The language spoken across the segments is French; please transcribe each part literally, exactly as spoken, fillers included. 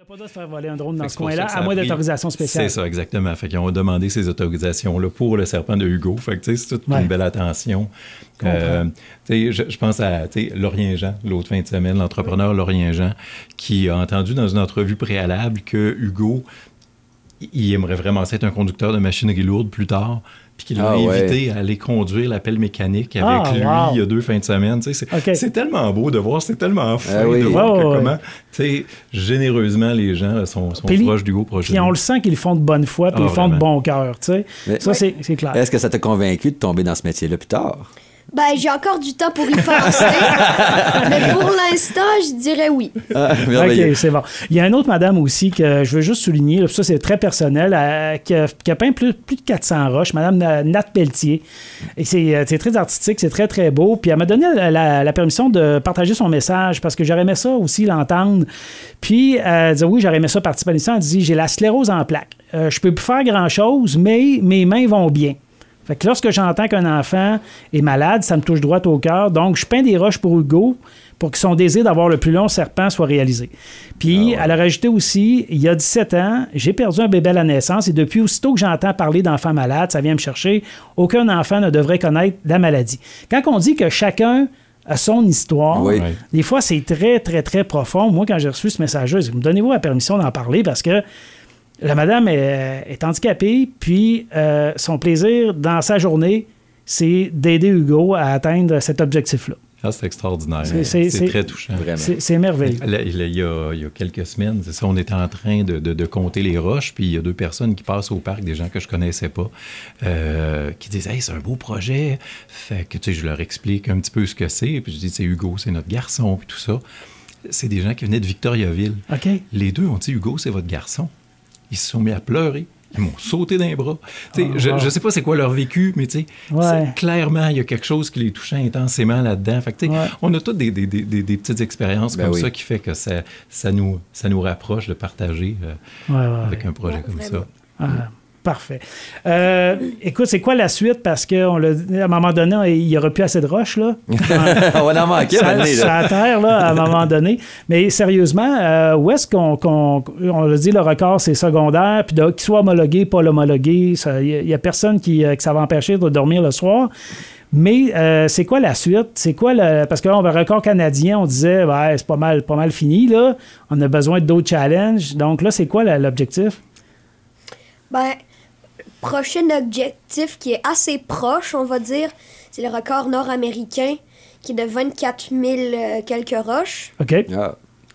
pas le droit de faire voler un drone dans ce coin-là, à moins d'autorisation spéciale. C'est ça, exactement. Fait qu'ils ont demandé ces autorisations-là pour le serpent de Hugo. Fait que, c'est toute ouais. une belle attention. Euh, je, je pense à Laurien Jean, l'autre fin de semaine, l'entrepreneur oui. Laurien Jean, qui a entendu dans une entrevue préalable que Hugo, il aimerait vraiment être un conducteur de machinerie lourde plus tard, puis qu'il l'a ah, invité ouais. à aller conduire la pelle mécanique avec ah, lui wow. il y a deux fins de semaine. C'est, okay. c'est tellement beau de voir, c'est tellement fin ah, oui. de voir oh, que, comment, ouais. généreusement, les gens là, sont, sont proches d'Hugo, proches de Puis on le sent qu'ils le font de bonne foi, puis ah, ils le font de bon cœur. Ça, ouais. c'est, c'est clair. Est-ce que ça t'a convaincu de tomber dans ce métier-là plus tard? Ben, j'ai encore du temps pour y penser. Mais pour l'instant, je dirais oui. Ah, OK, c'est bon. Il y a une autre madame aussi que je veux juste souligner, là, ça c'est très personnel, euh, qui, a, qui a peint plus, plus de quatre cents roches, madame Nat Pelletier. Et c'est, c'est très artistique, c'est très, très beau. Puis elle m'a donné la, la, la permission de partager son message parce que j'aurais aimé ça aussi l'entendre. Puis elle disait oui, j'aurais aimé ça participer à l'émission. Elle dit j'ai la sclérose en plaques. Euh, je peux plus faire grand-chose, mais mes mains vont bien. Fait que lorsque j'entends qu'un enfant est malade, ça me touche droit au cœur. Donc, je peins des roches pour Hugo pour que son désir d'avoir le plus long serpent soit réalisé. Puis, ah ouais. elle a rajouté aussi, il y a dix-sept ans, j'ai perdu un bébé à la naissance et depuis aussitôt que j'entends parler d'enfants malades, ça vient me chercher, aucun enfant ne devrait connaître la maladie. Quand on dit que chacun a son histoire, oui. des fois, c'est très, très, très profond. Moi, quand j'ai reçu ce message-là, j'ai dit, donnez-vous la permission d'en parler parce que la madame est, est handicapée, puis euh, son plaisir dans sa journée, c'est d'aider Hugo à atteindre cet objectif-là. Ah, c'est extraordinaire. C'est, c'est, c'est, c'est très touchant. Vraiment. C'est, c'est merveilleux. Il, il, il, y a, il y a quelques semaines, c'est ça, on était en train de, de, de compter les roches, puis il y a deux personnes qui passent au parc, des gens que je connaissais pas, euh, qui disent « Hey, c'est un beau projet! » Fait que, tu sais, je leur explique un petit peu ce que c'est, puis je dis « C'est Hugo, c'est notre garçon, puis tout ça. » C'est des gens qui venaient de Victoriaville. Okay. Les deux ont dit « Hugo, c'est votre garçon. » Ils se sont mis à pleurer. Ils m'ont sauté dans les bras. Oh, je ne wow. sais pas c'est quoi leur vécu, mais ouais. clairement, il y a quelque chose qui les touchait intensément là-dedans. Fait que, ouais. on a toutes des, des, des, des petites expériences ben comme oui. ça qui fait que ça, ça, nous, ça nous rapproche de partager euh, ouais, ouais, avec ouais. un projet ouais, comme vraiment. ça. Ah, parfait. Euh, écoute, c'est quoi la suite? Parce qu'à un moment donné, il n'y aura plus assez de roches, là. On va en manquer, ça, ça à terre, là, à un moment donné. Mais sérieusement, euh, où est-ce qu'on... qu'on on l'a dit, le record, c'est secondaire, puis qu'il soit homologué, pas l'homologué, il n'y a, a personne qui, que ça va empêcher de dormir le soir. Mais euh, c'est quoi la suite? C'est quoi le... Parce que là, on va record canadien, on disait, ouais, c'est pas mal, pas mal fini, là. On a besoin d'autres challenges. Donc là, c'est quoi la, l'objectif? Ben... Prochain objectif qui est assez proche, on va dire, c'est le record nord-américain qui est de vingt-quatre mille euh, quelques roches. OK. Ah.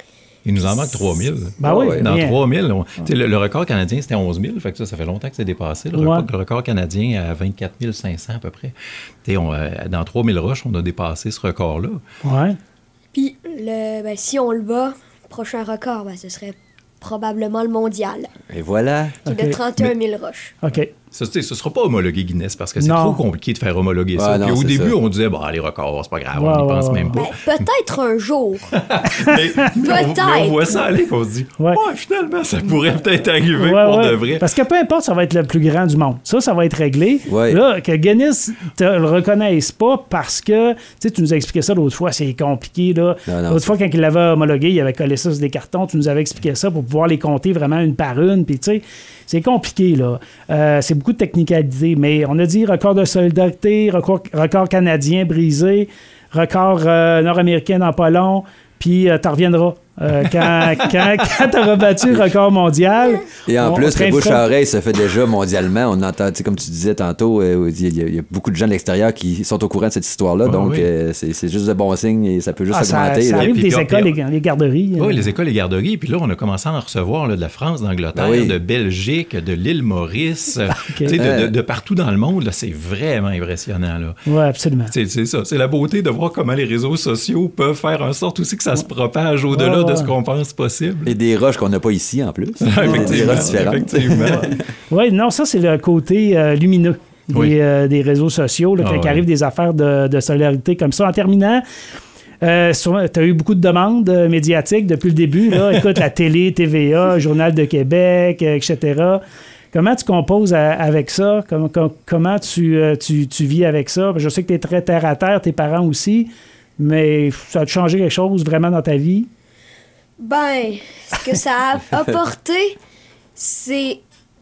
Il nous en manque trois mille. Ben oui, dans bien. trois mille, on, le, le record canadien, c'était onze mille. Fait que ça, ça fait longtemps que c'est dépassé. Le, ouais. record, le record canadien à vingt-quatre mille cinq cents à peu près. On, euh, dans trois mille roches, on a dépassé ce record-là. Ouais. Puis, le, ben, si on le bat, le prochain record, ben, ce serait probablement le mondial. Et voilà. Qui est okay. de trente et un mille roches. OK. Ça, ce ne sera pas homologué Guinness parce que c'est non. trop compliqué de faire homologuer ça. Ah, non, Puis au début, ça. on disait, bah, les records, c'est pas grave, ouais, on n'y pense ouais, même pas. Ben, peut-être un jour. mais, peut-être. On, on voit ça aller, on se dit, ouais. ouais, finalement, ça pourrait peut-être arriver ouais, pour ouais. de vrai. Parce que peu importe, ça va être le plus grand du monde. Ça, ça va être réglé. Ouais. Là, que Guinness ne le reconnaisse pas parce que, tu sais, tu nous as expliqué ça l'autre fois, c'est compliqué, là. Non, non, l'autre fois, quand il l'avait homologué, il avait collé ça sur des cartons, tu nous avais expliqué ça pour pouvoir les compter vraiment une par une, puis tu sais, c'est compliqué, là. Euh, c'est beaucoup de technicalité, mais on a dit record de solidarité, record, record canadien brisé, record euh, nord-américain dans pas long, puis euh, t'en reviendras. Euh, quand quand, quand tu as rebattu le record mondial. Et en on, plus, on le bouche à oreille se fait déjà mondialement. On entend, comme tu disais tantôt, il euh, y, y, y a beaucoup de gens de l'extérieur qui sont au courant de cette histoire-là. Oh, donc, oui. euh, c'est, c'est juste de bon signe et ça peut juste ah, augmenter. Ça, ça arrive puis, des puis, écoles, puis, les, les garderies. Oui, euh. les écoles et garderies. Puis là, on a commencé à en recevoir là, de la France, d'Angleterre, ben oui. de Belgique, de l'île Maurice, okay. de, de, de partout dans le monde. Là, c'est vraiment impressionnant. Oui, absolument. C'est, c'est ça. C'est la beauté de voir comment les réseaux sociaux peuvent faire en sorte aussi que ça se propage au-delà ouais, de ce qu'on pense possible. Et des roches qu'on n'a pas ici, en plus. Effectivement. Des roches différentes. Effectivement. Oui, non, ça, c'est le côté euh, lumineux des, oui. euh, des réseaux sociaux, là, ah, quand ouais. arrive des affaires de, de solidarité comme ça. En terminant, euh, tu as eu beaucoup de demandes euh, médiatiques depuis le début. Là. Écoute, la télé, T V A, Journal de Québec, euh, et cetera. Comment tu composes à, avec ça? Comment, comment tu, euh, tu, tu vis avec ça? Je sais que tu es très terre-à-terre, tes parents aussi, mais ça a changé quelque chose vraiment dans ta vie? Ben, ce que ça a apporté, c'est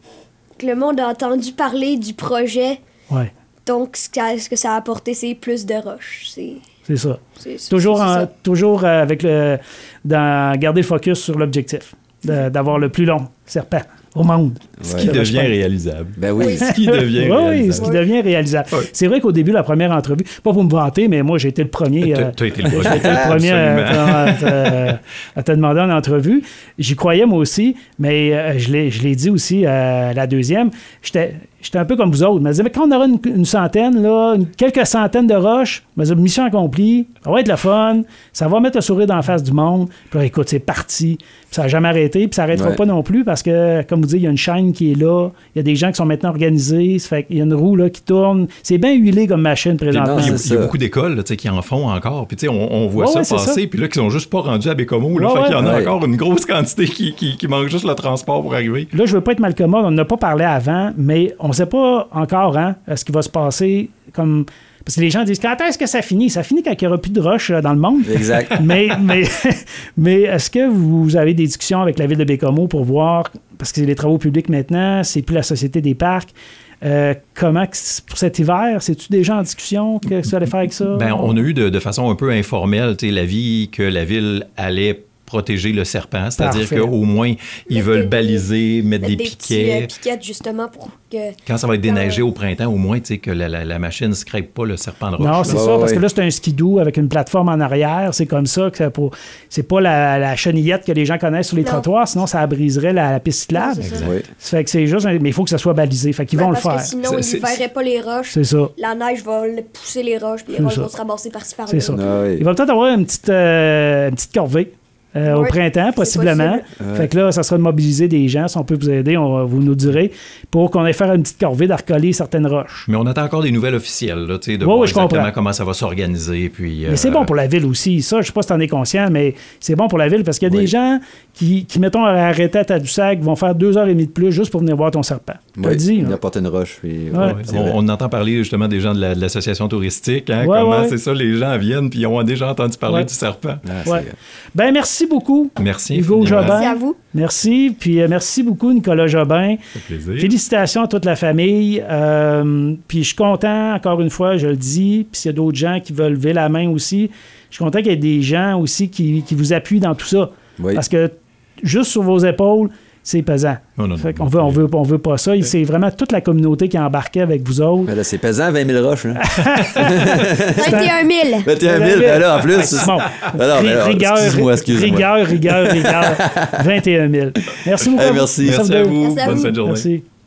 que le monde a entendu parler du projet. Ouais. Donc, ce que, ce que ça a apporté, c'est plus de roches. C'est, c'est ça. c'est, c'est, toujours c'est en, ça. toujours avec le... Dans, garder le focus sur l'objectif. De, d'avoir le plus long serpent au monde. Ce qui ouais. devient réalisable. Ben oui. Ce qui devient oui, réalisable. Oui, ce qui devient réalisable. Ouais. C'est vrai qu'au début, la première entrevue, pas pour me vanter, mais moi, j'ai été le premier. Tu as été le premier. J'ai été le premier à, à, te, à te demander en entrevue. J'y croyais, moi aussi, mais euh, je, l'ai, je l'ai dit aussi à la deuxième. J'étais, j'étais un peu comme vous autres. Je me disais, mais quand on aura une, une centaine, là, une, quelques centaines de roches, je me disais, mission accomplie, ça va être le fun, ça va mettre le sourire dans la face du monde. Puis là, écoute, c'est parti. Puis ça n'a jamais arrêté, puis ça n'arrêtera ouais. pas non plus parce que, comme vous dites, il y a une chaîne qui est là, il y a des gens qui sont maintenant organisés, ça fait qu'il y a une roue là, qui tourne. C'est bien huilé comme machine présentement. Non, il, y a, il y a beaucoup d'écoles là, qui en font encore, puis on, on voit ouais, ça ouais, passer, puis là, qui sont juste pas rendus à Bécomo. Là, ouais, fait qu'il y en a ouais. encore une grosse quantité qui, qui, qui manque juste le transport pour arriver. Là, je veux pas être mal commode, on n'en a pas parlé avant, mais on ne sait pas encore hein, ce qui va se passer comme... Parce que les gens disent, quand est-ce que ça finit? Ça finit quand il n'y aura plus de roches dans le monde. Exact. mais, mais, mais est-ce que vous avez des discussions avec la ville de Bécomo pour voir, parce que c'est les travaux publics maintenant, c'est plus la Société des parcs, euh, comment, pour cet hiver, c'est-tu déjà en discussion? Qu'est-ce que vous allez faire avec ça? Ben, on a eu de, de façon un peu informelle l'avis que la ville allait protéger le serpent, c'est-à-dire Parfait. qu'au moins, ils mettre veulent des, baliser, mettre, mettre des, des piquets. Petits, euh, piquettes, justement, pour que... Quand ça va être déneigé euh... au printemps, au moins, tu sais, que la, la, la machine ne scrape pas le serpent de roche. Non, c'est là. ça, oh, parce oui. que là, c'est un skidoo avec une plateforme en arrière. C'est comme ça que ça pour... c'est pas la, la chenillette que les gens connaissent sur les non. trottoirs, sinon ça briserait la, la piste cyclable. Non, c'est ça. Oui. Ça fait que c'est juste... Un... Mais il faut que ça soit balisé. Fait qu'ils ouais, vont le faire. Parce que sinon, c'est, ils ne verraient pas les roches. C'est ça. La neige va pousser les roches, puis les c'est roches ça. vont se ramasser par-ci par-là. C'est ça. Ah, oui. Il va peut-être avoir une petite, euh, une petite corvée. Euh, oui, au printemps, possiblement. Ouais. Fait que là, ça sera de mobiliser des gens. Si on peut vous aider, on, vous nous direz, pour qu'on aille faire une petite corvée d'arcoler certaines roches. Mais on attend encore des nouvelles officielles, là, de oui, voir oui, exactement comprends. comment ça va s'organiser. Puis, mais euh... c'est bon pour la ville aussi. Ça, je ne sais pas si tu en es conscient, mais c'est bon pour la ville parce qu'il y a oui. des gens qui, qui, mettons, arrêtés à Tadoussac, vont faire deux heures et demie de plus juste pour venir voir ton serpent. Tu oui, dit. Il apporte une roche. Puis... Ouais. Ouais, on, on entend parler justement des gens de, la, de l'association touristique. Hein, ouais, comment ouais. c'est ça, les gens viennent puis ils ont déjà entendu parler ouais. du serpent. Ah, ouais. Ben, merci beaucoup. Merci. Hugo Jobin. Merci à vous. Merci. Puis euh, merci beaucoup, Nicolas Jobin. Ça fait plaisir. Félicitations à toute la famille. Euh, puis je suis content, encore une fois, je le dis. Puis s'il y a d'autres gens qui veulent lever la main aussi, je suis content qu'il y ait des gens aussi qui, qui vous appuient dans tout ça. Oui. Parce que juste sur vos épaules, c'est pesant. Non, non, fait non, qu'on veut, on veut, on veut pas ça. C'est vraiment toute la communauté qui est embarquée avec vous autres. Mais là, c'est pesant, vingt mille roches. Hein? vingt et un mille. vingt et un mille, ben là, en plus. C'est bon. Alors, ben là, rigueur, excuse-moi, excuse-moi. rigueur, rigueur, rigueur. vingt et un mille. Merci beaucoup. Hey, merci. Merci à vous. Merci à Bonne vous. fin de journée. Merci.